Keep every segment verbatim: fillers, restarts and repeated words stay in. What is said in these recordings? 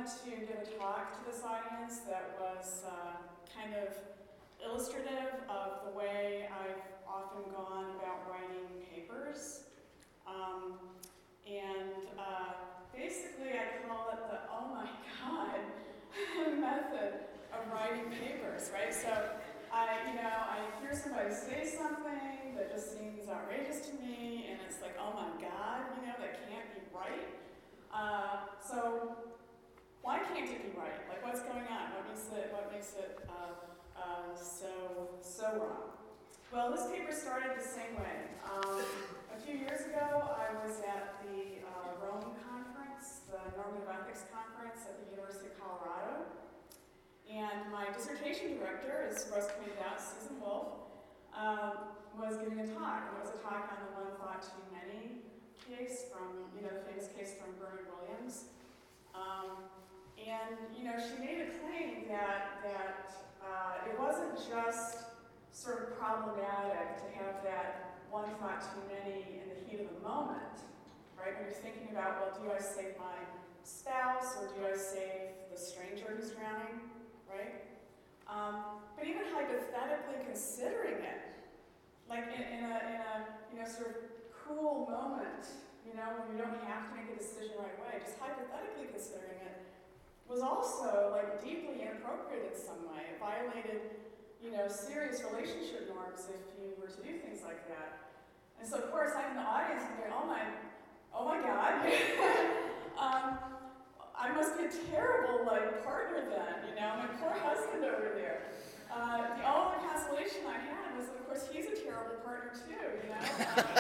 to give a talk to this audience that was uh, kind of illustrative of the way I've often gone about writing papers. Um, and uh, basically I call it the oh my god method of writing papers, right? So I, you know, I hear somebody say something that just seems outrageous to me, and it's like, oh my god, you know, that can't be right. Uh, so why can't it be right? Like, what's going on? What makes it, what makes it uh, uh, so, so wrong? Well, this paper started the same way. Um, a few years ago, I was at the uh, Rome conference, the Normative Ethics Conference at the University of Colorado. And my dissertation director, as Russ pointed out, Susan Wolf, um, was giving a talk. And it was a talk on the one thought too many case from, you know, the famous case from Bernard Williams. Um, and, you know, she made a claim that, that uh, it wasn't just sort of problematic to have that one thought too many in the heat of the moment, right? When you're thinking about, well, do I save my spouse or do I save the stranger who's drowning? Right? Um, but even hypothetically considering it, like in, in, a, in a you know sort of cool moment, you know, when you don't have to make a decision right away, just hypothetically considering it was also like deeply inappropriate in some way. It violated, you know, serious relationship norms if you were to do things like that. And so of course I'm in the audience and going, oh my, oh my God. um, I must be a terrible, like, partner then, you know, my poor husband over there. Uh, the only consolation I had was that, of course, he's a terrible partner too, you know.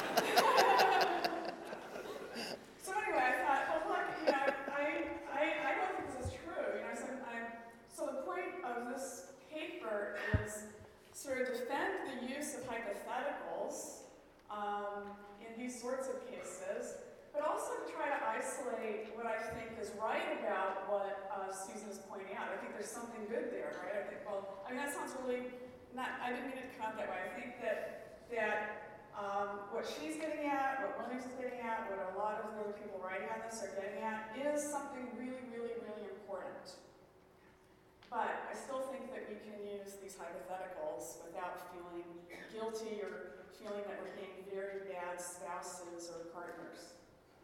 So anyway, I thought, well, look, you know, I, I, I don't think this is true, you know. So, I'm, so the point of this paper is sort of defend the use of hypotheticals um, in these sorts of cases, but also to try to isolate what I think is right about what uh, Susan is pointing out. I think there's something good there, right? I think, well, I mean, that sounds really, not, I didn't mean it to come out that way. I think that, that um, what she's getting at, what Williams is getting at, what a lot of the other people writing on this are getting at, is something really, really, really important. But I still think that we can use these hypotheticals without feeling guilty or feeling that we're being very bad spouses or partners.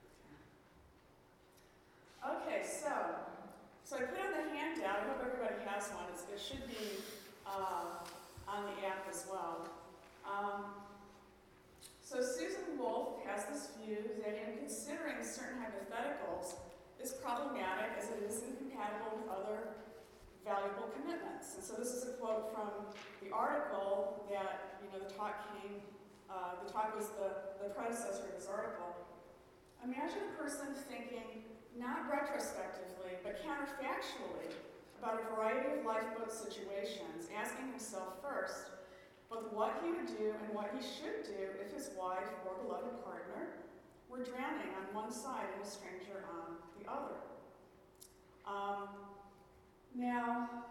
Okay, so, so I put on the handout. I hope everybody has one. It's, it should be uh, on the app as well. Um, so Susan Wolf has this view that in considering certain hypotheticals is problematic as it is incompatible with other valuable commitments. And so this is a quote from the article that, you know, the talk came, uh, the talk was the, the predecessor of this article. Imagine a person thinking, not retrospectively, but counterfactually, about a variety of lifeboat situations, asking himself first both what he would do and what he should do if his wife or beloved partner were drowning on one side and a stranger on the other. Um, now,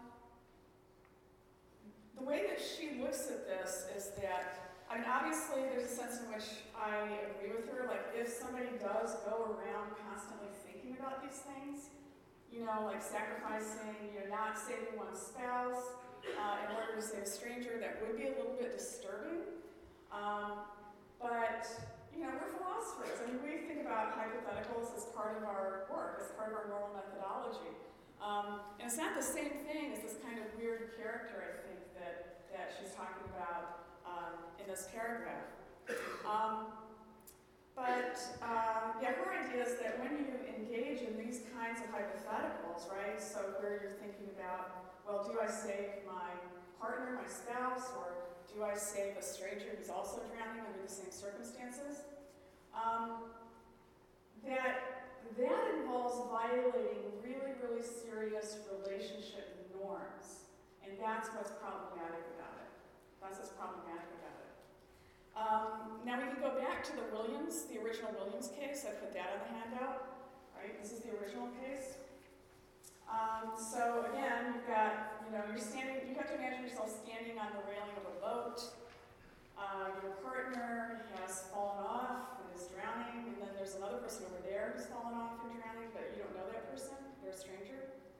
the way that she looks at this is that, I mean, obviously there's a sense in which I agree with her, like if somebody does go around constantly thinking about these things, you know, like sacrificing, you know, not saving one's spouse uh, in order to save a stranger, that would be a little bit disturbing. Um, but, you know, we're philosophers. I mean, we think about hypotheticals as part of our work, as part of our normal methodology. Um, and it's not the same thing as this kind of weird character, I think, that, that she's talking about um, in this paragraph. Um, But, uh, yeah, her idea is that when you engage in these kinds of hypotheticals, right, so where you're thinking about, well, do I save my partner, my spouse, or do I save a stranger who's also drowning under the same circumstances? Um, that, that involves violating really, really serious relationship norms, and that's what's problematic about it. That's what's problematic about it. Um, now we can go back to the Williams, the original Williams case. I put that on the handout, right? This is the original case. Um, so again, you've got, you know, you're standing, you have to imagine yourself standing on the railing of a boat. Uh, your partner has fallen off and is drowning, and then there's another person over there who's fallen off and drowning, but you don't know that person, they're a stranger.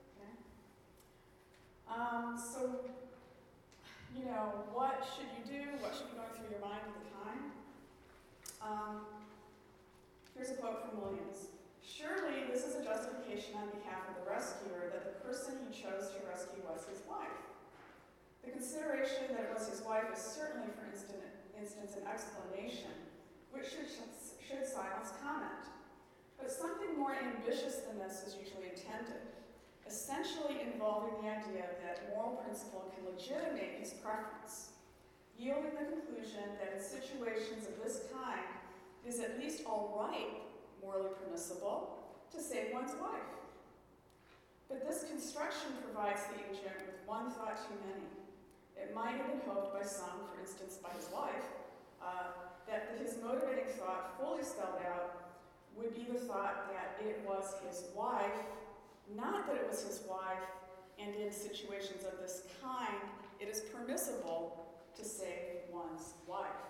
should you do? What should be going through your mind at the time? Um, here's a quote from Williams. Surely this is a justification on behalf of the rescuer that the person he chose to rescue was his wife. The consideration that it was his wife is certainly, for instance, instance an explanation, which should, should silence comment. But something more ambitious than this is usually intended, essentially involving the idea that moral principle can legitimate his preference, yielding the conclusion that in situations of this kind, it is at least all right, morally permissible, to save one's wife. But this construction provides the agent with one thought too many. It might have been hoped by some, for instance by his wife, uh, that his motivating thought, fully spelled out, would be the thought that it was his wife, not that it was his wife, and in situations of this kind, it is permissible to save one's wife.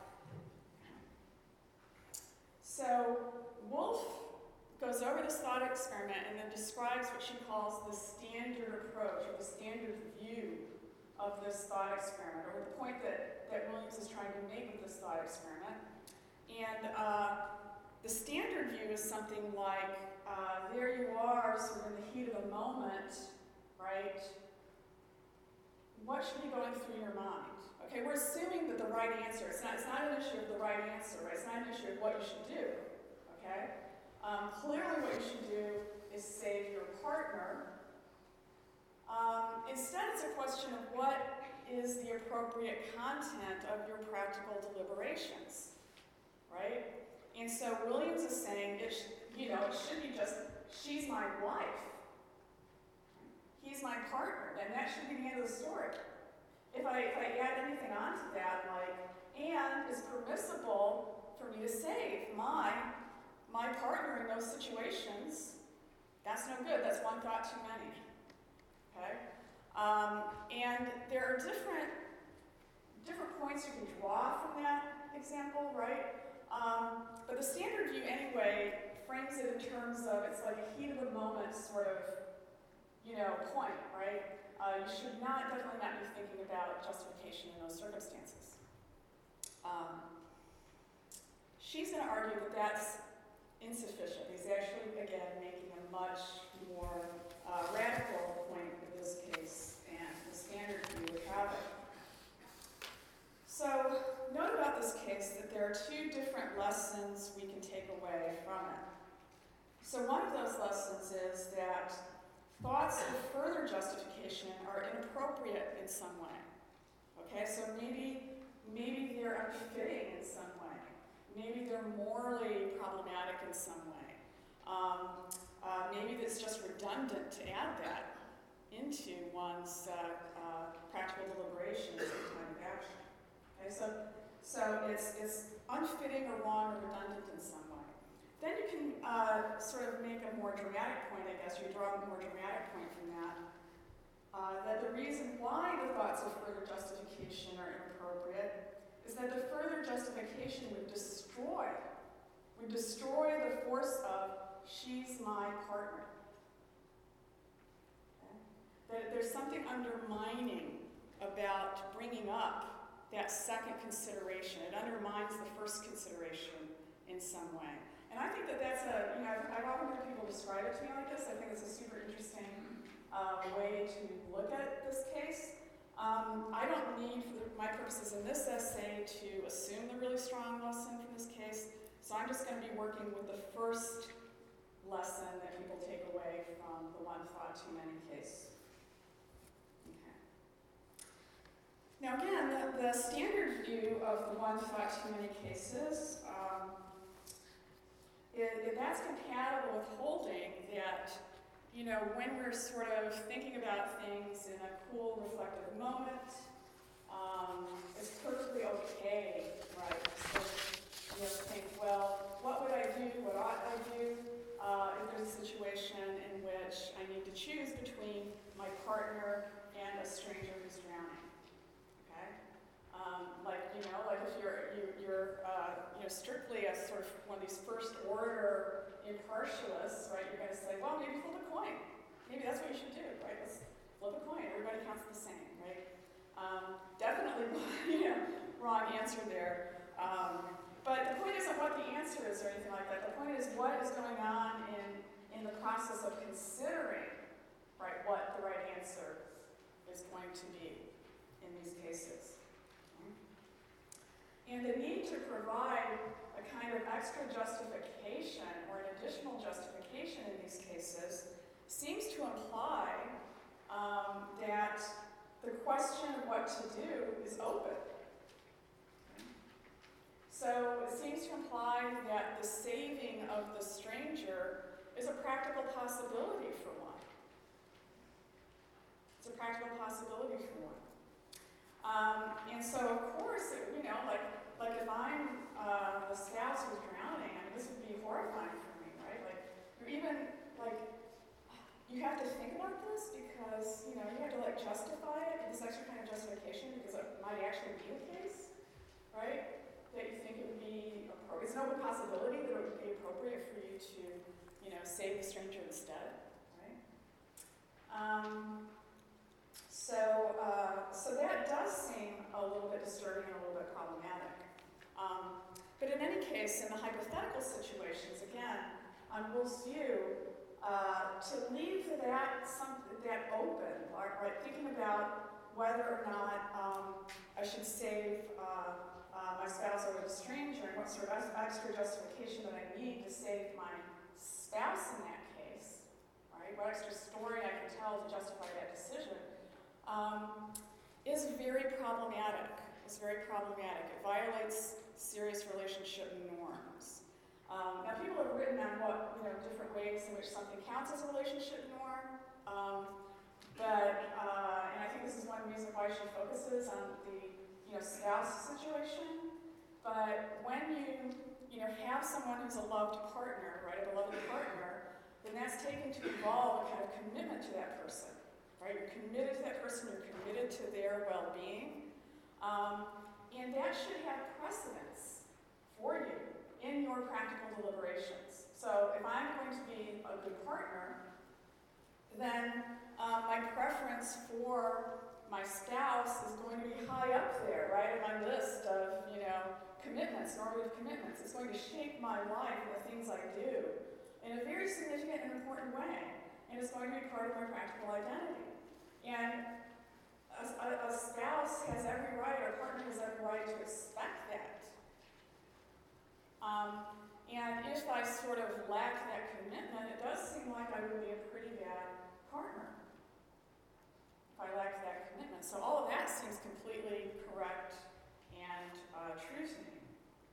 So Woolf goes over this thought experiment and then describes what she calls the standard approach, or the standard view of this thought experiment, or the point that, that Williams is trying to make with this thought experiment. And uh, the standard view is something like, uh, there you are, sort of in the heat of the moment, right? What should be going through your mind? Okay, we're assuming that the right answer, it's not, it's not an issue of the right answer, right? It's not an issue of what you should do, okay? Um, clearly what you should do is save your partner. Um, instead, it's a question of what is the appropriate content of your practical deliberations, right? And so Williams is saying, it sh- you know, it should be just, she's my wife, he's my partner, and that should be the end of the story. If I, if I add anything onto that, like, and is permissible for me to save my, my partner in those situations, that's no good. That's one thought too many. Okay? Um, and there are different, different points you can draw from that example, right? Um, but the standard view, anyway, frames it in terms of it's like a heat of the moment sort of, you know, point, right? Uh, you should not, definitely not be thinking about justification in those circumstances. Um, she's going to argue that that's insufficient. He's actually, again, making a much more uh, radical point in this case, and the standard view would have it. So, note about this case that there are two different lessons we can take away from it. So one of those lessons is that thoughts of further justification are inappropriate in some way. Okay, so maybe, maybe they're unfitting in some way. Maybe they're morally problematic in some way. Um, uh, maybe it's just redundant to add that into one's uh, uh, practical deliberations at the time of action. Okay, so, so it's, it's unfitting or wrong or redundant in some way. Then you can uh, sort of make a more dramatic point, I guess, you draw a more dramatic point from that, uh, that the reason why the thoughts of further justification are inappropriate is that the further justification would destroy, would destroy the force of, she's my partner. Okay? That there's something undermining about bringing up that second consideration. It undermines the first consideration in some way. And I think that that's a, you know, I've, I've often heard people describe it to me like this. I think it's a super interesting uh, way to look at this case. Um, I don't need, for the, my purposes in this essay, to assume the really strong lesson from this case. So I'm just going to be working with the first lesson that people take away from the one thought too many case. Okay. Now again, the, the standard view of the one thought too many cases, um, it, it, that's compatible with holding that, you know, when we're sort of thinking about things in a cool, reflective moment, um, it's perfectly okay, right? So, you know, think, well, what would I do? What ought I do? Uh, if there's a situation in which I need to choose between my partner and a stranger who's drowning, okay? Um, like, you know, like if you're, you, you're, uh, you know, strictly a sort of one of these first order impartialists, right? You're going to say, well, maybe flip a coin. Maybe that's what you should do, right? Let's flip a coin. Everybody counts the same, right? Um, definitely definitely, you know, wrong answer there. Um, but the point isn't what the answer is or anything like that. The point is what is going on in, in the process of considering, right, what the right answer is going to be in these cases. And the need to provide a kind of extra justification or an additional justification in these cases seems to imply um, that the question of what to do is open. So it seems to imply that the saving of the stranger is a practical possibility for one. It's a practical possibility for one. Um, and so, of course, it, you know, like, like if I'm uh, a spouse who's drowning, I mean, this would be horrifying for me, right? Like, you're even, like, you have to think about this because, you know, you have to, like, justify it, this extra kind of justification, because it might actually be the case, right? That you think it would be appropriate. It's an open possibility that it would be appropriate for you to, you know, save the stranger instead, right? Um, so, uh, so that does seem a little bit disturbing and a little bit problematic. Um, but in any case, in the hypothetical situations, again, on Wolf's view, uh, to leave that some, that open, right, right? Thinking about whether or not um, I should save uh, uh, my spouse or a stranger, and what sort of extra justification that I need to save my spouse in that case, right? What extra story I can tell to justify that decision, um, is very problematic. It's very problematic. It violates serious relationship norms. Um, now, people have written on what, you know, different ways in which something counts as a relationship norm, um, but, uh, and I think this is one reason why she focuses on the, you know, spouse situation. But when you, you know, have someone who's a loved partner, right, a beloved partner, then that's taken to involve a kind of commitment to that person, right? You're committed to that person. You're committed to their well-being, um, and that should have precedence for you in your practical deliberations. So if I'm going to be a good partner, then um, my preference for my spouse is going to be high up there, right, on my list of, you know, commitments, normative commitments. It's going to shape my life and the things I do in a very significant and important way, and it's going to be part of my practical identity. And a, a, a spouse has every right, or a partner has every right to expect that. Um, and if I sort of lack that commitment, it does seem like I would be a pretty bad partner if I lacked that commitment. So all of that seems completely correct and uh, true to me.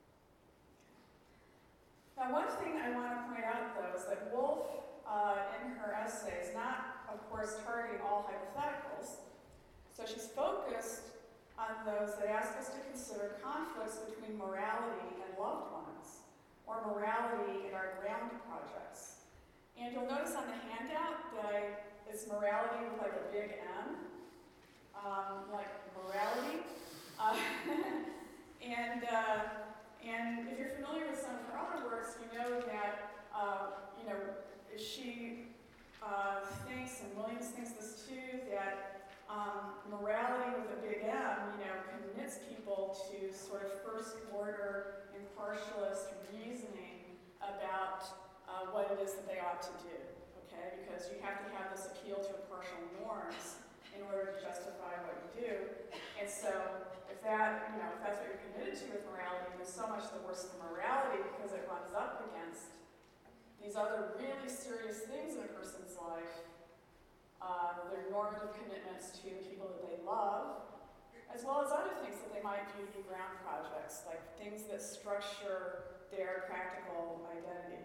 Now, one thing I want to point out, though, is that Wolf, uh, in her essay, is not, of course, targeting all hypotheticals. So she's focused on those that ask us to consider conflicts between morality and loved ones, or morality in our ground projects. And you'll notice on the handout that I, it's morality with like a big M, um, like morality. Uh, and, uh, and if you're familiar with some of her other works, you know that, uh, you know, she uh, thinks, and Williams thinks this too, that Um, morality with a big M, you know, commits people to sort of first-order, impartialist reasoning about uh, what it is that they ought to do, okay? Because you have to have this appeal to impartial norms in order to justify what you do. And so if that, you know, if that's what you're committed to with morality, then so much the worse the morality because it runs up against these other really serious things in a person's life. Uh, their normative commitments to the people that they love, as well as other things that they might view to be ground projects, like things that structure their practical identity.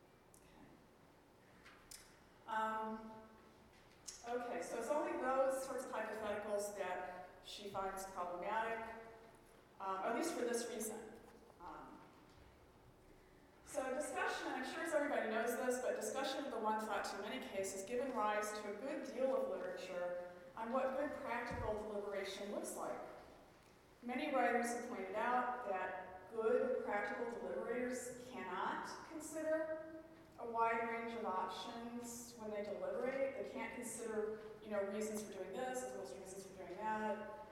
Okay, um, okay so it's only those sorts of hypotheticals that she finds problematic, um, at least for this reason. So discussion, I'm sure as everybody knows this, but discussion of the one thought too many case has given rise to a good deal of literature on what good practical deliberation looks like. Many writers have pointed out that good practical deliberators cannot consider a wide range of options when they deliberate. They can't consider, you know, reasons for doing this as well as reasons for doing that.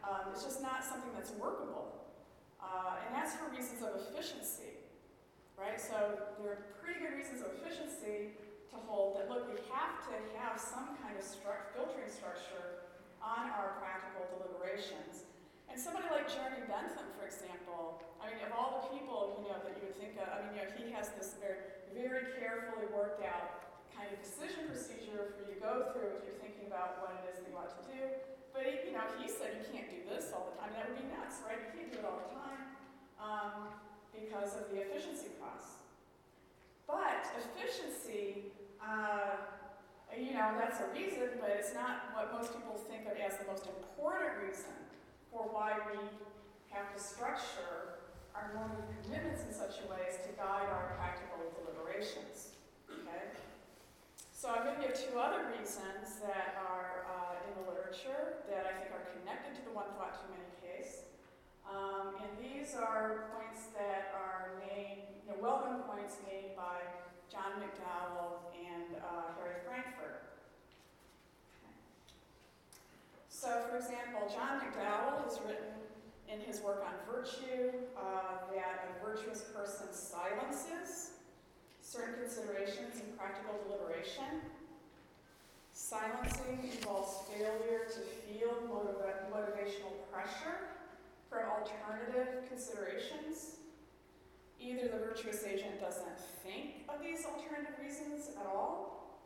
um, it's just not something that's workable. Uh, and that's for reasons of efficiency, right? So there are pretty good reasons of efficiency to hold that, look, we have to have some kind of stru- filtering structure on our practical deliberations. And somebody like Jeremy Bentham, for example, I mean, of all the people, you know, that you would think of, I mean, you know, he has this very, very carefully worked out kind of decision procedure for you to go through if you're thinking about what it is that you want to do. But, he, you know, he said you can't do this all the time. That would be nuts, right? You can't do it all the time um, because of the efficiency costs. But efficiency, uh, you know, that's a reason, but it's not what most people think of as the most important reason for why we have to structure our normative commitments in such a way as to guide our practical deliberations. Okay? So I'm going to give two other reasons that are uh, in the literature that I think are connected to the one thought too many case. Um, and these are points that are made, you know, well-known points made by John McDowell and uh, Harry Frankfurt. Okay. So, for example, John McDowell has written in his work on virtue uh, that a virtuous person silences certain considerations in practical deliberation. Silencing involves failure to feel motiva- motivational pressure from alternative considerations. Either the virtuous agent doesn't think of these alternative reasons at all,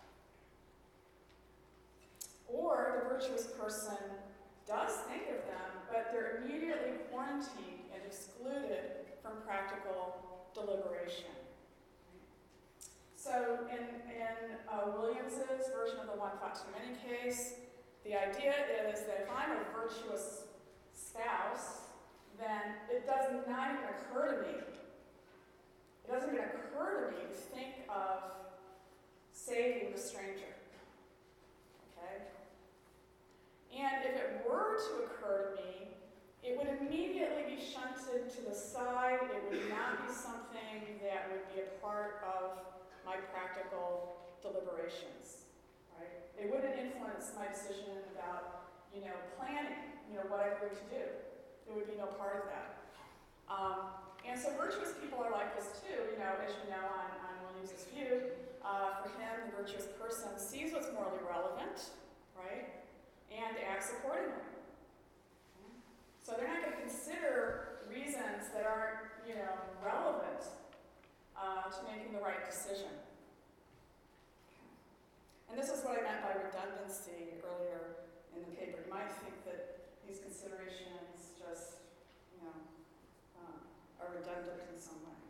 or the virtuous person does think of them, but they're immediately quarantined and excluded from practical deliberation. So in, in uh, Williams's version of the one thought too many case, the idea is that if I'm a virtuous spouse, then it does not even occur to me. It doesn't even occur to me to think of saving the stranger. Okay? And if it were to occur to me, it would immediately be shunted to the side. It would not be something that would be a part of my practical deliberations, right? It wouldn't influence my decision about, you know, planning, you know, what I'm going to do. There would be no part of that. Um, and so virtuous people are like this too, you know, as you know on, on Williams's view. Uh, for him, the virtuous person sees what's morally relevant, right, and acts accordingly. So they're not going to consider reasons that aren't, you know, relevant Uh, to making the right decision. And this is what I meant by redundancy earlier in the paper. You might think that these considerations just, you know, um, are redundant in some way.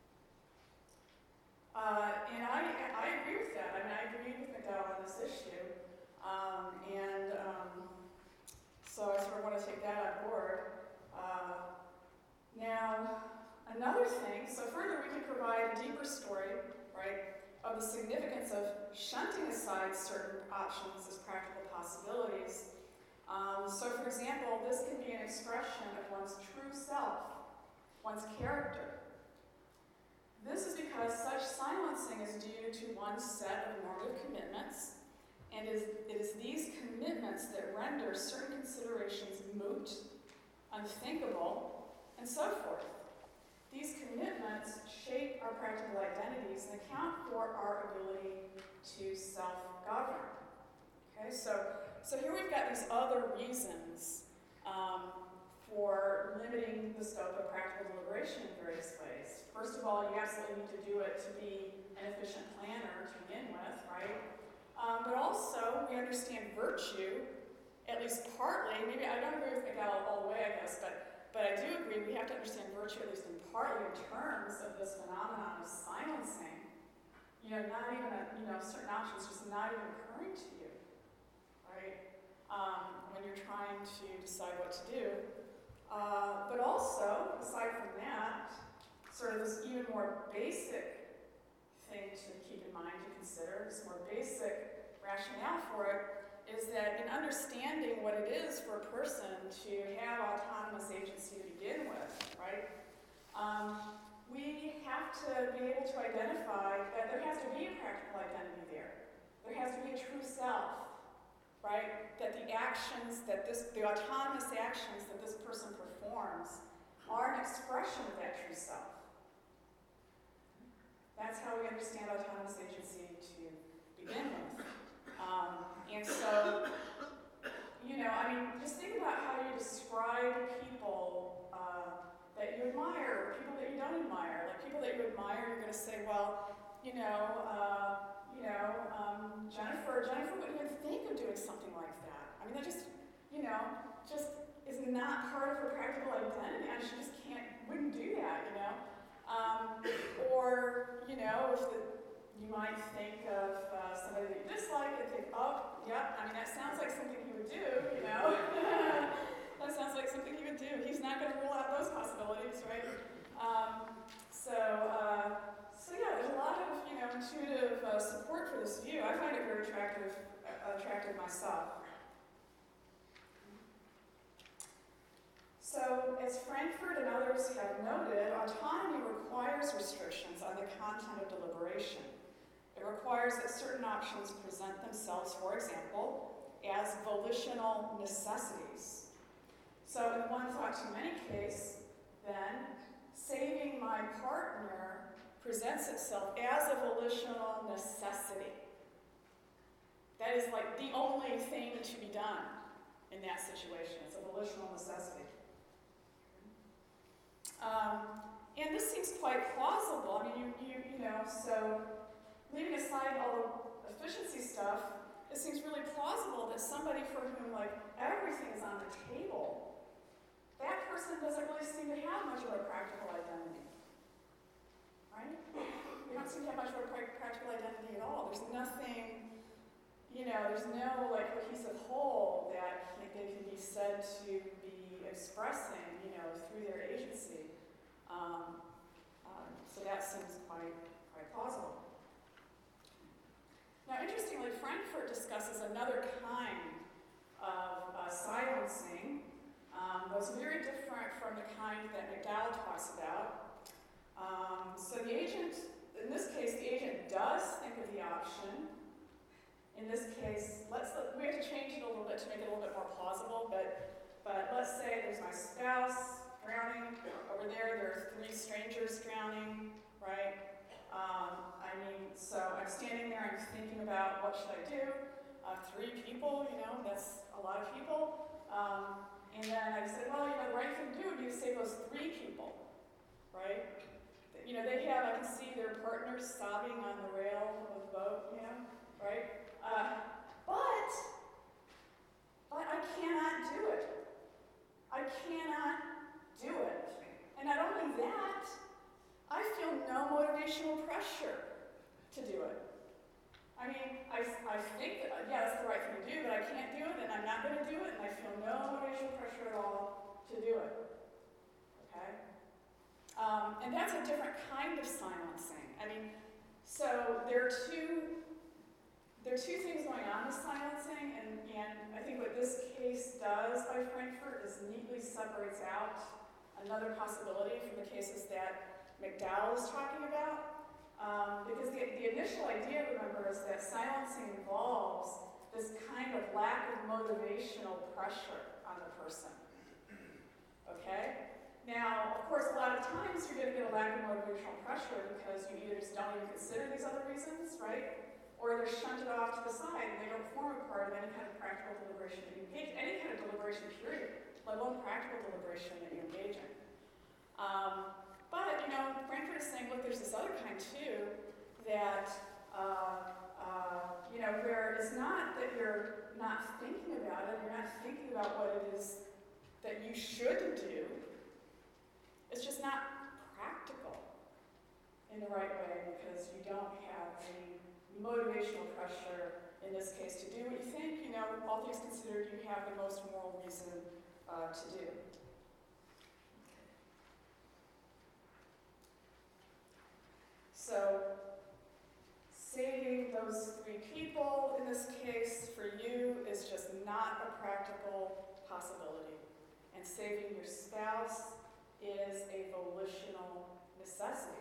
Uh, and I, I agree with that. I mean, I agree with McDowell on this issue. Um, and um, so I sort of want to take that on board. Uh, now, Another thing, so further we can provide a deeper story, right, of the significance of shunting aside certain options as practical possibilities. Um, so for example, this can be an expression of one's true self, one's character. This is because such silencing is due to one's set of normative commitments, and is, it is these commitments that render certain considerations moot, unthinkable, and so forth. These commitments shape our practical identities and account for our ability to self-govern. Okay, so, so here we've got these other reasons um, for limiting the scope of practical deliberation in various ways. First of all, you absolutely need to do it to be an efficient planner to begin with, right? Um, but also, we understand virtue, at least partly, maybe I don't agree with McDowell all the way, I guess, but But I do agree we have to understand virtue at least in partly in terms of this phenomenon of silencing. You know, not even, a, you know, certain options just not even occurring to you, right? Um, when you're trying to decide what to do. Uh, but also, aside from that, sort of this even more basic thing to keep in mind, to consider, this more basic rationale for it, is that in understanding what it is for a person to have autonomous agency to begin with, right, um, we have to be able to identify that there has to be a practical identity there. There has to be a true self, right, that the actions that this, the autonomous actions that this person performs are an expression of that true self. That's how we understand autonomous agency to begin with. Um, and so, you know, I mean, just think about how you describe people uh, that you admire, or people that you don't admire. Like people that you admire, you're going to say, well, you know, uh, you know, um, Jennifer, Jennifer wouldn't even think of doing something like that. I mean, that just, you know, just is not part of her practical identity, and she just can't, wouldn't do that, you know. Um, or, you know, if the, you might think of uh, somebody that you dislike and think, oh, yeah, I mean, that sounds like something he would do, you know. That sounds like something he would do. He's not going to rule out those possibilities, right? Um, so, uh, so yeah, there's a lot of, you know, intuitive uh, support for this view. I find it very attractive, uh, attractive myself. So, as Frankfurt and others have noted, autonomy requires restrictions on the content of deliberation. It requires that certain options present themselves, for example, as volitional necessities. So, in the one thought too many case, then, saving my partner presents itself as a volitional necessity. That is like the only thing to be done in that situation. It's a volitional necessity. Um, and this seems quite plausible. I mean, you, you, you know, so leaving aside all the efficiency stuff, it seems really plausible that somebody for whom, like, everything is on the table, that person doesn't really seem to have much of a practical identity. Right? They don't seem to have much of a pra- practical identity at all. There's nothing, you know, there's no, like, cohesive whole that can, they can be said to be expressing, you know, through their agency. Um, um, so that seems quite, quite plausible. Now, interestingly, Frankfurt discusses another kind of uh, silencing um, that's very different from the kind that McDowell talks about. Um, so the agent, in this case, the agent does think of the option. In this case, let's we have to change it a little bit to make it a little bit more plausible, but but let's say there's my spouse drowning. Over there, there are three strangers drowning, right? Um, I mean, so I'm standing there, I'm thinking about what should I do? Uh, three people, you know, that's a lot of people. Um, and then I said, well, you know, the right thing to do would be to save those three people, right? You know, they have, I can see their partners sobbing on the rail of the boat, you know, right? Uh, but, but I cannot do it. I cannot do it. And not only that, I feel no motivational pressure to do it. I mean, I, I think that, yeah, that's the right thing to do, but I can't do it, and I'm not going to do it, and I feel no motivational pressure at all to do it. Okay? Um, and that's a different kind of silencing. I mean, so there are two, there are two things going on with silencing, and, and I think what this case does by Frankfurt is neatly separates out another possibility from the cases that McDowell is talking about. Um, because the, the initial idea, remember, is that silencing involves this kind of lack of motivational pressure on the person. Okay? Now, of course, a lot of times you're going to get a lack of motivational pressure because you either just don't even consider these other reasons, right? Or they're shunted off to the side and they don't form a part of any kind of practical deliberation that you engage in, any kind of deliberation period, let alone practical deliberation that you engage in. Um, but, you know, Frankfurt is saying, look, there's this other kind too, that, uh, uh, you know, where it's not that you're not thinking about it, you're not thinking about what it is that you should do. It's just not practical in the right way because you don't have any motivational pressure in this case to do what you think, you know, all things considered, you have the most moral reason uh, to do. So, saving those three people in this case for you is just not a practical possibility. And saving your spouse is a volitional necessity.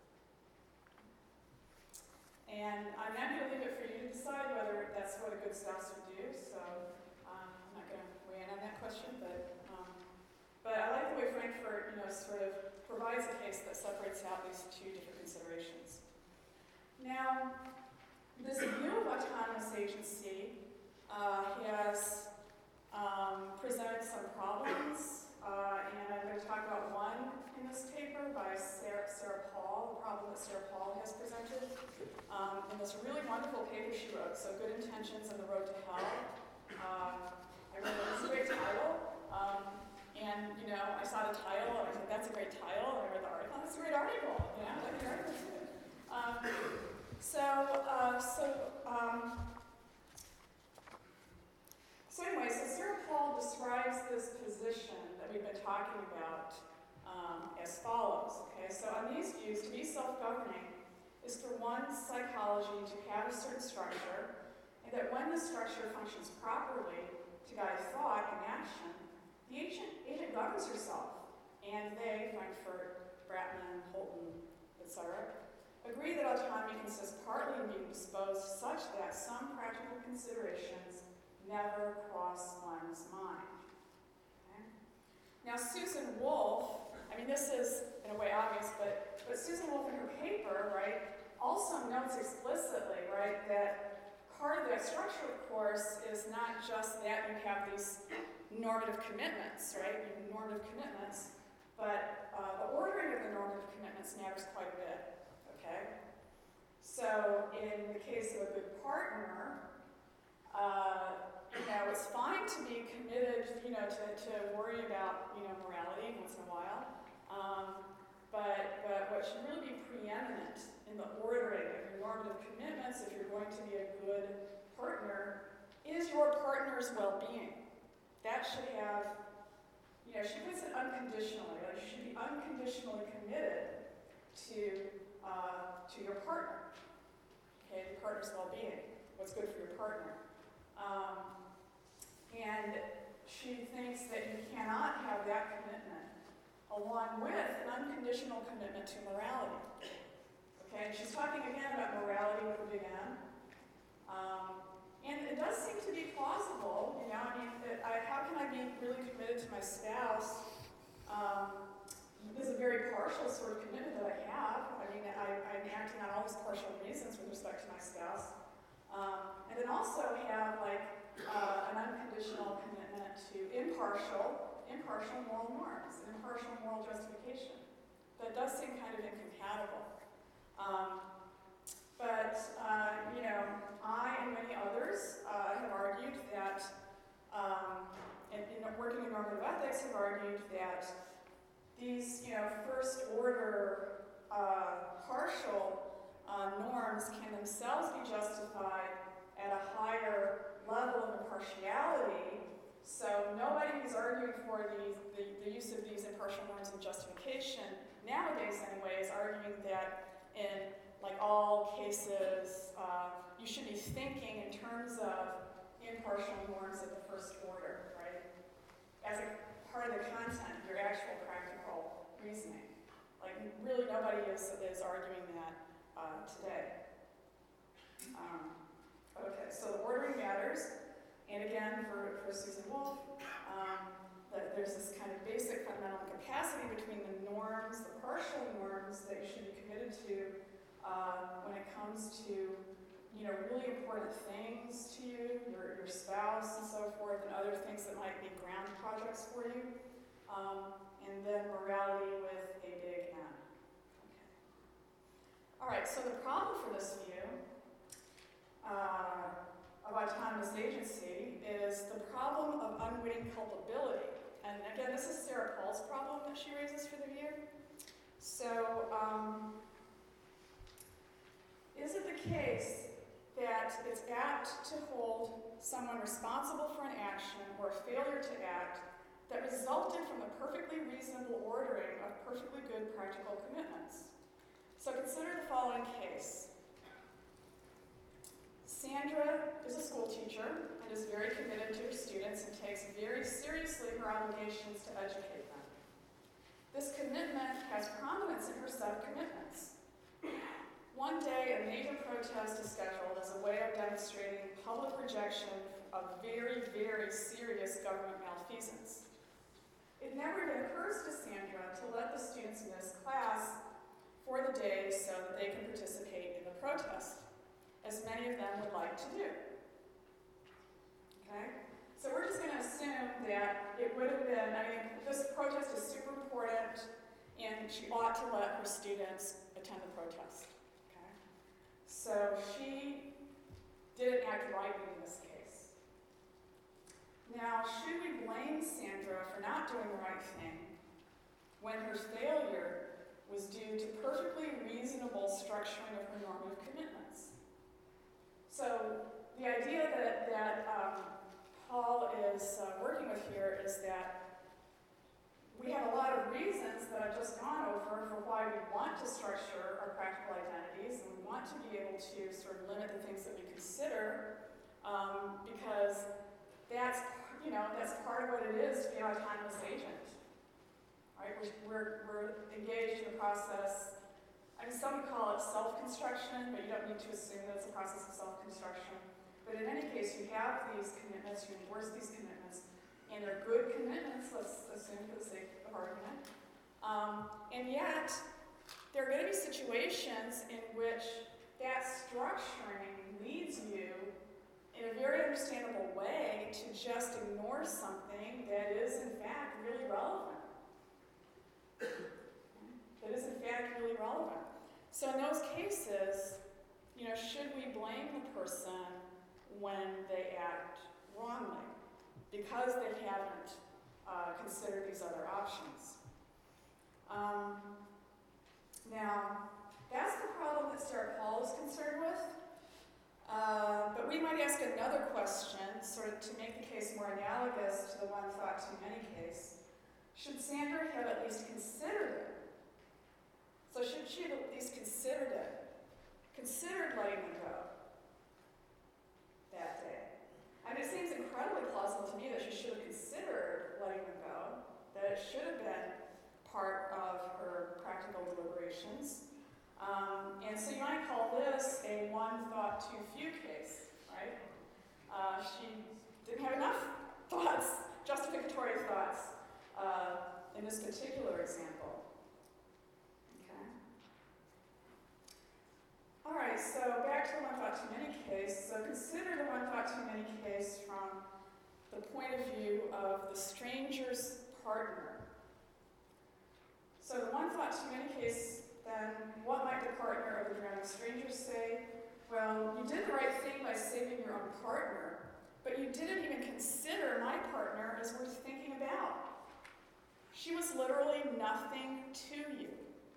And I'm not going to leave it for you to decide whether that's what a good spouse would do, so um, I'm not going to Now, this view of autonomous agency uh, has um, presented some problems, uh, and I'm going to talk about one in this paper by Sarah, Sarah Paul, the problem that Sarah Paul has presented um, in this really wonderful paper she wrote, So Good Intentions and the Road to Hell. Uh, I read it, it's a great title, um, and you know, I saw the title, and I said, that's a great title, and I read the article, that's a great article, you know, that's a great article too. Um, so, uh, so, um, so anyway, so Sarah Paul describes this position that we've been talking about um, as follows, okay? So on these views, to be self-governing is for one psychology to have a certain structure, and that when the structure functions properly to guide thought and action, the agent, agent governs herself, and they, Frankfurt, Bratman, Holton, et cetera, agree that autonomy consists partly in being disposed such that some practical considerations never cross one's mind. Okay? Now, Susan Wolf, I mean, this is in a way obvious, but, but Susan Wolf in her paper, right, also notes explicitly, right, that part of that structure, of course, is not just that you have these normative commitments, right, normative commitments, but uh, the ordering of the normative commitments matters quite a bit. Okay? So in the case of a good partner, uh, you know, it's fine to be committed, you know, to, to worry about, you know, morality once in a while, um, but, but what should really be preeminent in the ordering of your normative commitments, if you're going to be a good partner, is your partner's well-being. That should have, you know, she puts it unconditionally, like you should be unconditionally committed to Uh, to your partner, okay, your partner's well-being, what's good for your partner. Um, and she thinks that you cannot have that commitment along with an unconditional commitment to morality. Okay, and she's talking again about morality with a big M. Um, and it does seem to be plausible, you know, I mean, it, I, how can I be really committed to my spouse? Um, This is a very partial sort of commitment that I have. I mean, I, I'm acting on all these partial reasons with respect to my spouse. Um, and then also have like uh, an unconditional commitment to impartial, impartial moral norms, impartial moral justification. That does seem kind of incompatible. Um, but, uh, you know, I and many others uh, have argued that, um, and, and working in normative ethics have argued that these, you know, first-order uh, partial uh, norms can themselves be justified at a higher level of impartiality. So nobody who's arguing for the, the, the use of these impartial norms of justification, nowadays anyway, is arguing that in like all cases, uh, you should be thinking in terms of impartial norms at the first order, right? As a part of the content, your actual practical reasoning. Like, really nobody is, is arguing that uh, today. Um, okay, so the ordering matters, and again, for, for Susan Wolf, um, that there's this kind of basic fundamental incapacity between the norms, the partial norms that you should be committed to uh, when it comes to, you know, really important things to you, your, your spouse and so forth, and other things that might be ground projects for you. Um, and then morality with a big M. Okay. All right, so the problem for this view uh, of autonomous agency is the problem of unwitting culpability. And again, this is Sarah Paul's problem that she raises for the view. So, um, is it the case that it's apt to hold someone responsible for an action or a failure to act that resulted from the perfectly reasonable ordering of perfectly good practical commitments? So consider the following case. Sandra is a school teacher and is very committed to her students and takes very seriously her obligations to educate them. This commitment has prominence in her set of commitments. One day, a major protest is scheduled as a way of demonstrating public rejection of very, very serious government malfeasance. It never even occurs to Sandra to let the students miss class for the day so that they can participate in the protest. as many of them would like to do. Okay? So we're just going to assume that it would have been, I mean, this protest is super important, and she ought to let her students attend the protest. Okay? So she didn't act right in this case. Now, should we blame Sandra for not doing the right thing when her failure was due to perfectly reasonable structuring of her normative commitments? So the idea that, that um, Paul is uh, working with here is that we have a lot of reasons that I've just gone over for why we want to structure our practical identities, and we want to be able to sort of limit the things that we consider, um, because that's, you know, that's part of what it is to be an autonomous agent. Right? We're, we're engaged in a process, I mean, some would call it self-construction, but you don't need to assume that it's a process of self-construction. But in any case, you have these commitments, you endorse these commitments, and they're good commitments, let's assume for the sake of argument. Um, and yet, there are going to be situations in which that structuring leads you in a very understandable way to just ignore something that is, in fact, really relevant. That is, in fact, really relevant. So in those cases, you know, should we blame the person when they act wrongly because they haven't uh, considered these other options? Um, now, that's the problem that Sarah Paul is concerned with. Uh, but we might ask another question, sort of to make the case more analogous to the one thought too many case. Should Sandra have at least considered it? So should she have at least considered it? Considered letting them go that day? I mean, it seems incredibly plausible to me that she should have considered letting them go, that it should have been part of her practical deliberations. Um, and so you might call this a one thought too few case, right? Uh, she didn't have enough thoughts, justificatory thoughts, uh, in this particular example. Okay. All right, so back to the one thought too many case. So consider the one thought too many case from the point of view of the stranger's partner. So the one thought too many case, then what might the partner of the drowning stranger say? Well, you did the right thing by saving your own partner, but you didn't even consider my partner as worth thinking about. She was literally nothing to you.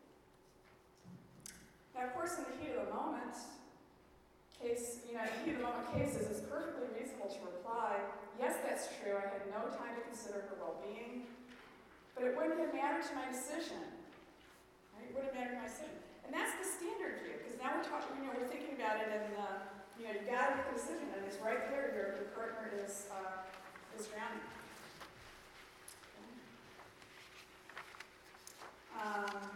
Now, of course, in the heat of the moment, case, you know, in the heat of the moment cases, it's perfectly reasonable to reply, yes, that's true, I had no time to consider her well-being, but it wouldn't have mattered to my decision. Right? It wouldn't have mattered to my decision. And that's the standard view, because now we're talking, you know, we're thinking about it, and uh, you know, you got to make a decision, and it's right there. Your, your partner is uh, is drowning. Okay. Um,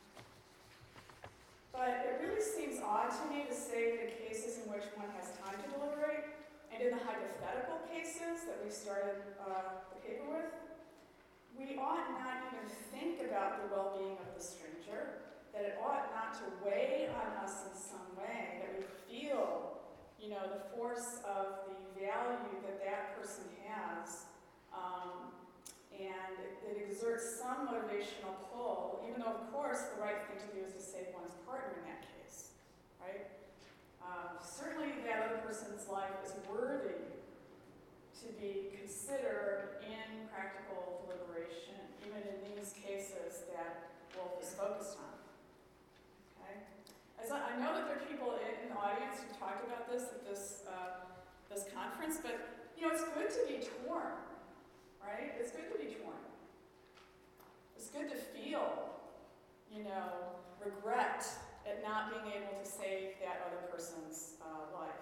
but it really seems odd to me to say that in cases in which one has time to deliberate, and in the hypothetical cases that we started uh, the paper with, we ought not even think about the well-being of the stranger, that it ought not to weigh on us in some way, that we feel, you know, the force of the value that that person has, um, and it, it exerts some motivational pull, even though, of course, the right thing to do is to save one's partner in that case, right? Uh, certainly that other person's life is worthy to be considered in practical deliberation, even in these cases that Wolf is focused on. Okay? As I, I know that there are people in, in the audience who talked about this at this uh, this conference, but you know, it's good to be torn, right? It's good to be torn. It's good to feel, you know, regret at not being able to save that other person's uh, life.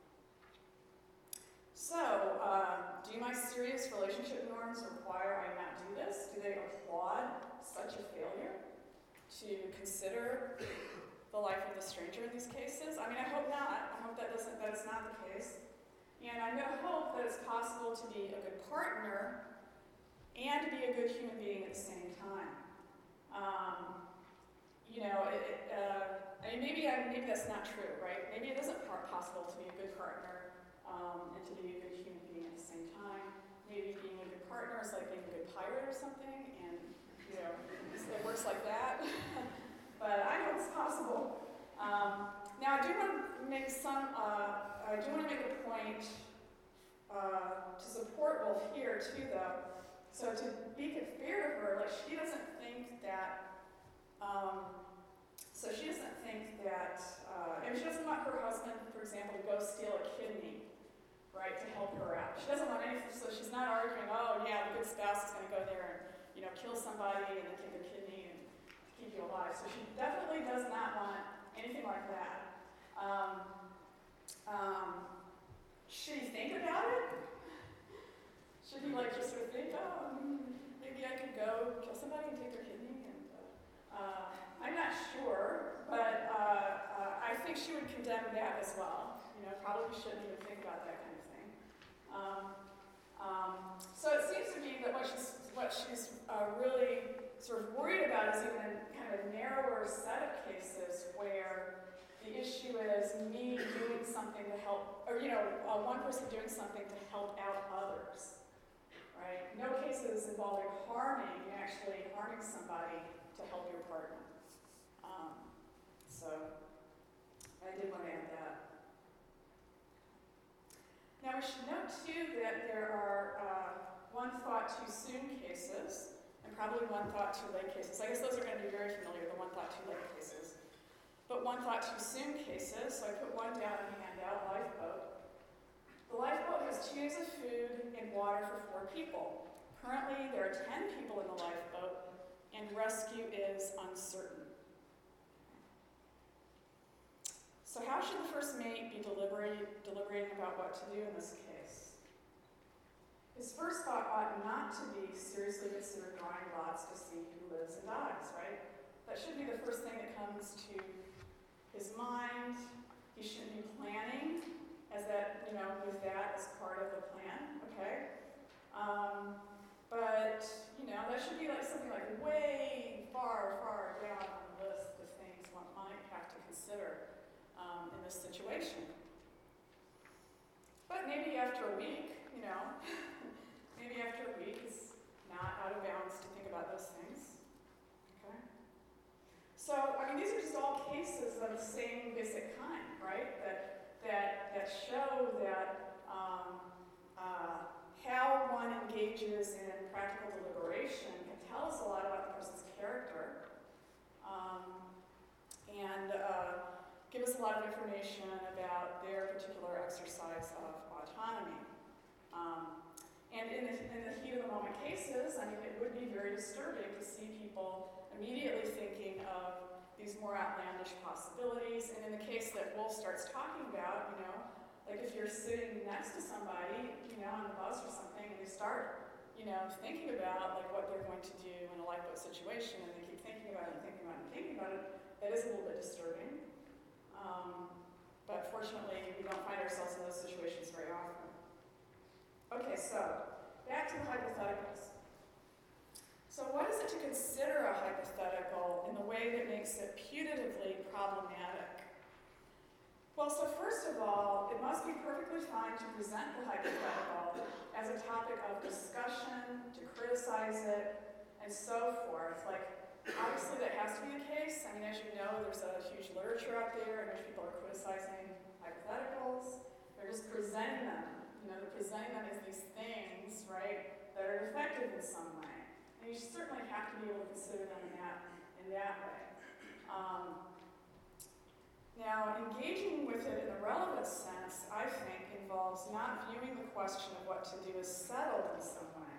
So, uh, do my serious relationship norms require I not do this? Do they applaud such a failure to consider the life of the stranger in these cases? I mean, I hope not. I hope that doesn't, that is not the case. And I'm going to hope that it's possible to be a good partner and to be a good human being at the same time. Um, you know, it, it, uh, I mean, maybe I, maybe that's not true, right? Maybe it isn't part possible to be a good partner um, and to be a good human being at the same time. Maybe being a good partner is like being a good pirate or something, and you know, it works like that. But I know it's possible. Um, now, I do want to make some. Uh, I do want to make a point uh, to support Wolf here too, though. So to be fair to her, like she doesn't think that. Um, so she doesn't think that. Uh, I mean, she doesn't want her husband, for example, to go steal a kidney, right, to help her out. She doesn't want anything. So she's not arguing. Oh, yeah, the good spouse is going to go there and you know kill somebody and then take their kidney and keep you alive. So she definitely does not want anything like that. Um, um, should he think about it? Should he like just sort of think, oh, maybe I could go kill somebody and take their kidney? And uh, uh, I'm not sure, but uh, uh, I think she would condemn that as well. You know, probably shouldn't even think about that kind of thing. Um, um, so it seems to me that what she's what she's uh, really sort of worried about is even a kind of a narrower set of cases where the issue is me doing something to help, or you know, uh, one person doing something to help out others, right? No cases involving harming, actually harming somebody to help your partner. Um, so I did want to add that. Now we should note too that there are uh, one thought too soon cases and probably one thought too late cases. I guess those are going to be very familiar, the one thought too late cases. But one thought too soon cases, so I put one down in the handout, lifeboat. The lifeboat has two days of food and water for four people. Currently, there are ten people in the lifeboat, and rescue is uncertain. So how should the first mate be deliberating, deliberating about what to do in this case? His first thought ought not to be seriously consider drawing lots to see who lives and dies, right? That should be the first thing that comes to his mind. He shouldn't be planning as that, you know, with that as part of the plan, okay? Um, but, you know, that should be like something like way far, far down on the list of things one might have to consider um, in this situation. But maybe after a week, you know, maybe after a week it's not out of bounds to think about those things. Okay? So, I mean, these are just all cases of the same basic kind, right? That that that show that um, uh, how one engages in practical deliberation can tell us a lot about the person's character um, and uh, give us a lot of information about their particular exercise of autonomy. Um, and in the, in the heat of the moment cases, I mean, it would be very disturbing to see people immediately thinking of these more outlandish possibilities. And in the case that Wolf starts talking about, you know, like if you're sitting next to somebody, you know, on the bus or something, and they start, you know, thinking about like what they're going to do in a lifeboat situation, and they keep thinking about it and thinking about it and thinking about it, that is a little bit disturbing. Um, but fortunately, we don't find ourselves in those situations very often. Okay, so back to the hypotheticals. So what is it to consider a hypothetical in the way that makes it putatively problematic? Well, so first of all, it must be perfectly fine to present the hypothetical as a topic of discussion, to criticize it, and so forth. Like, obviously that has to be the case. I mean, as you know, there's a huge literature out there in which people are criticizing hypotheticals. They're just presenting them. You know, they're presenting them as these things, right, that are effective in some way. And you certainly have to be able to consider them in that, in that way. Um, now, engaging with it in a relevant sense, I think, involves not viewing the question of what to do as settled in some way.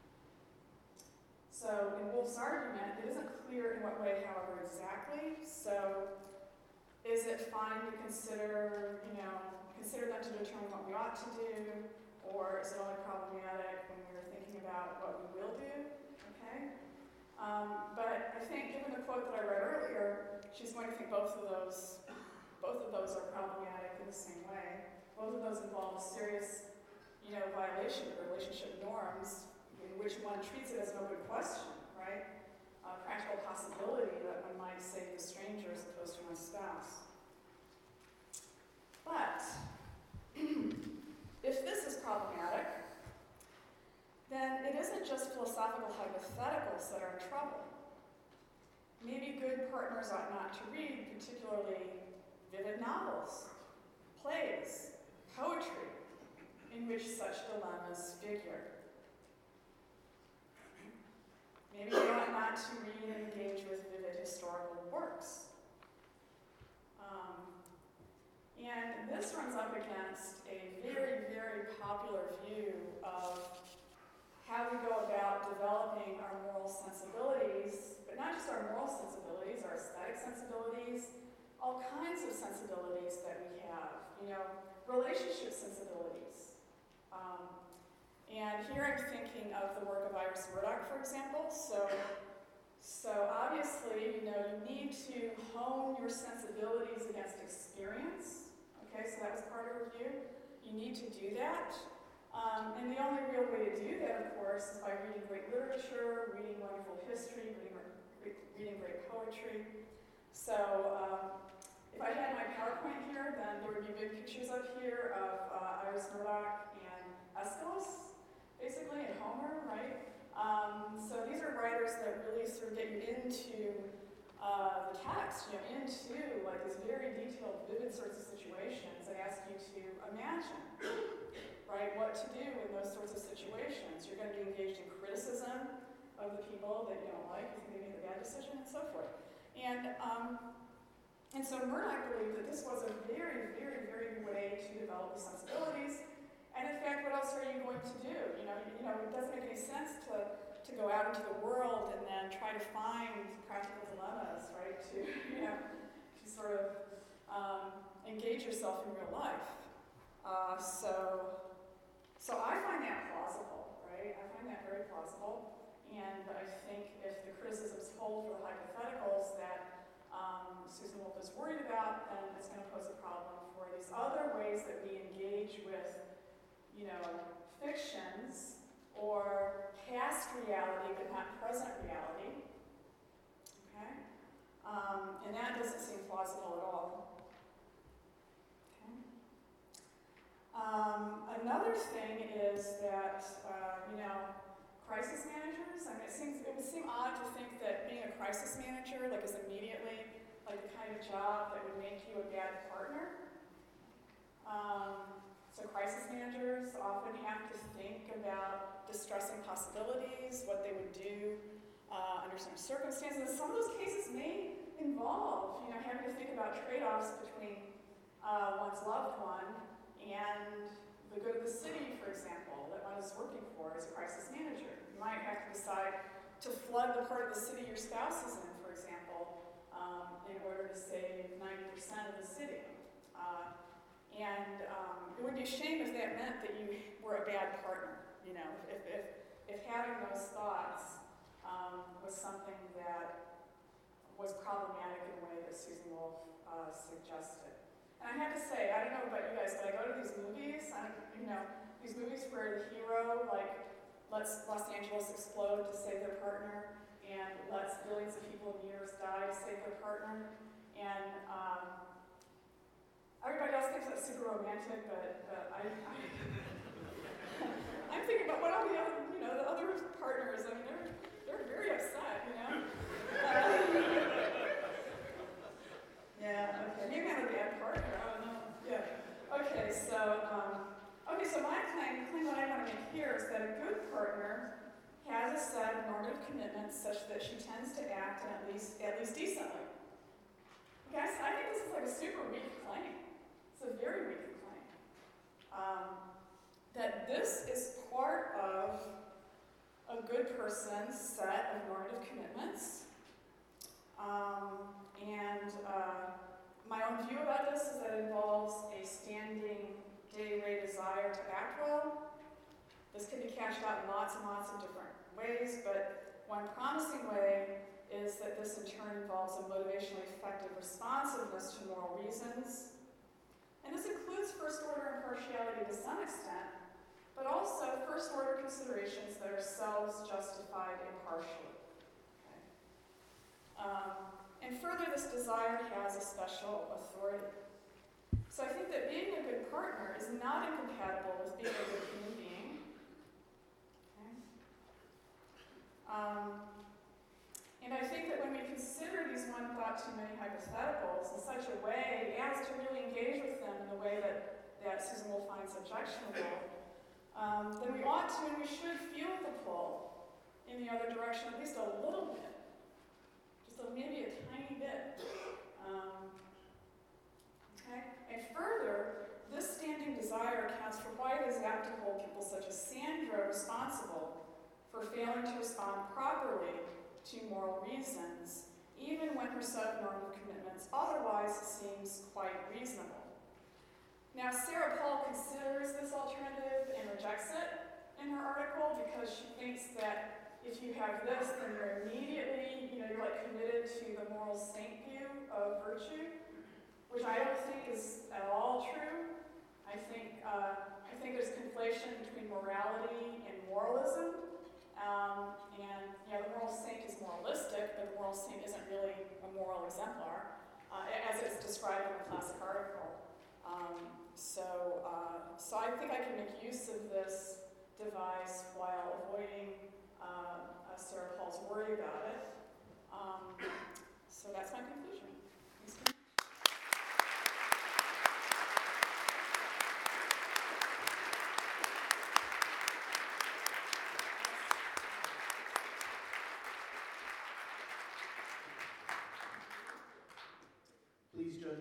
So, in Wolf's argument, it isn't clear in what way, however, exactly. So, is it fine to consider, you know, consider them to determine what we ought to do, or is it only problematic when we're thinking about what we will do? Okay? Um, but I think, given the quote that I read earlier, she's going to think both of those, both of those are problematic in the same way. Both of those involve serious, you know, violation of relationship norms, in which one treats it as an open question, right? uh, practical possibility that one might save a stranger as opposed to one's spouse. But if this is problematic, then it isn't just philosophical hypotheticals that are in trouble. Maybe good partners ought not to read particularly vivid novels, plays, poetry, in which such dilemmas figure. Maybe they ought not to read and engage with vivid historical works. Um, and this runs up against a very, very popular view of how we go about developing our moral sensibilities, but not just our moral sensibilities, our aesthetic sensibilities, all kinds of sensibilities that we have, you know, relationship sensibilities. Um, and here I'm thinking of the work of Iris Murdoch, for example. So, so obviously, you know, you need to hone your sensibilities against experience. Okay, so that was part of the review. You need to do that. Um, and the only real way to do that, of course, is by reading great literature, reading wonderful history, reading, reading great poetry. So um, if I had my PowerPoint here, then there would be big pictures up here of uh, Iris Murdoch and Aeschylus, basically, and Homer, right? Um, so these are writers that really sort of get you into uh, the text, you know, into like these very detailed, vivid sorts of situations and ask you to imagine, right, what to do in those sorts of situations. You're going to be engaged in criticism of the people that you don't like, you think they made a bad decision, and so forth. And um, and so Murdoch believed that this was a very, very, very good way to develop the sensibilities. And in fact, what else are you going to do? You know, you know, it doesn't make any sense to, to go out into the world and then try to find practical dilemmas, right? To, you know, to sort of um, engage yourself in real life. Uh, so, so I find that plausible, right? I find that very plausible. And I think if the criticisms hold for the hypotheticals that um, Susan Wolf is worried about, then it's going to pose a problem for these other ways that we engage with, you know, fictions or past reality but not present reality. Okay? Um, and that doesn't seem plausible at all. Okay? Um, another thing is that, uh, you know, crisis managers, I mean, it seems, it would seem odd to think that being a crisis manager, like, is immediately, like, the kind of job that would make you a bad partner. Um, so crisis managers often have to think about distressing possibilities, what they would do uh, under certain circumstances. Some of those cases may involve, you know, having to think about trade-offs between uh, one's loved one and the good of the city, for example, that one is working for as a crisis manager. You might have to decide to flood the part of the city your spouse is in, for example, um, in order to save ninety percent of the city. Uh, and um, it would be a shame if that meant that you were a bad partner, you know, if, if, if having those thoughts um, was something that was problematic in a way that Susan Wolf uh, suggested. And I have to say, I don't know about you guys, but I go to these movies, I, you know, these movies where the hero, like, lets Los Angeles explode to save their partner, and lets billions of people in years die to save their partner, and um, everybody else thinks that's super romantic, but, but I, I, I'm thinking about what all the other, you know, the other partners, I mean, they're, they're very upset, you know? Uh, yeah, okay, maybe I'm a bad partner, I don't know, yeah. Okay, so, um, okay, so my claim, the claim that I want to make here is that a good partner has a set of normative commitments such that she tends to act in at least, at least decently. Okay, so I think this is like a super weak claim. It's a very weak claim. Um, that this is part of a good person's set of normative commitments. Um, and uh, my own view about this is that it involves a standing day-ray desire to act well. This can be cashed out in lots and lots of different ways, but one promising way is that this in turn involves a motivationally effective responsiveness to moral reasons. And this includes first-order impartiality to some extent, but also first-order considerations that are selves-justified impartially. Okay. this desire has a special authority. So I think that being a good partner is not incompatible with being a good human being. Okay? Um, and I think that when we consider these one thought too many hypotheticals in such a way as to really engage with them in the way that, that Susan Wolf finds objectionable, um, then we ought to and we should feel the pull in the other direction at least a little bit. Just a, maybe a tiny bit. Um, okay? And further, this standing desire accounts for why it is apt to hold people such as Sandra responsible for failing to respond properly to moral reasons, even when her set of normative commitments otherwise seems quite reasonable. Now, Sarah Paul considers this alternative and rejects it in her article because she thinks that if you have this, then you're immediately, you know, you're like committed to the moral saint view of virtue, which I don't think is at all true. I think uh, I think there's conflation between morality and moralism. Um, and yeah, the moral saint is moralistic, but the moral saint isn't really a moral exemplar, uh, as it's described in the classic article. Um, so, uh, so I think I can make use of this device while avoiding uh, uh, Sarah Paul's worry about it. Um, so that's my conclusion.